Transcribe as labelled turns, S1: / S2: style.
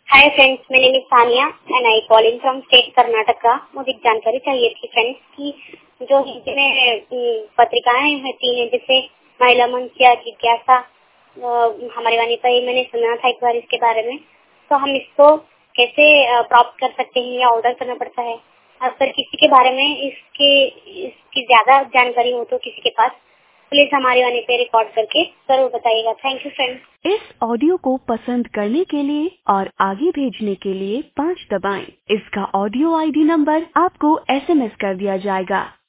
S1: हाय friends, मेरी name is Sania and I calling from state Karnataka. मुझे जानकारी चाहिए थी फ्रेंड्स कि जो हिंदी में पत्रिकाएं होती हैं जैसे महिला मंच या जिज्ञासा, हमारी वाणी पर ही मैंने सुना था एक बार इसके बारे में। तो हम इसको कैसे प्राप्त कर सकते हैं या ऑर्डर करना पड़ता है? अगर किसी के बारे में इसकी ज्यादा जानकारी हो तो किसी के पास प्लीज हमारी वाणी पे रिकॉर्ड करके जरूर बताइएगा। Thank you friends.
S2: इस ऑडियो को पसंद करने के लिए और आगे भेजने के लिए 5 दबाएं। इसका ऑडियो आईडी नंबर आपको SMS कर दिया जाएगा।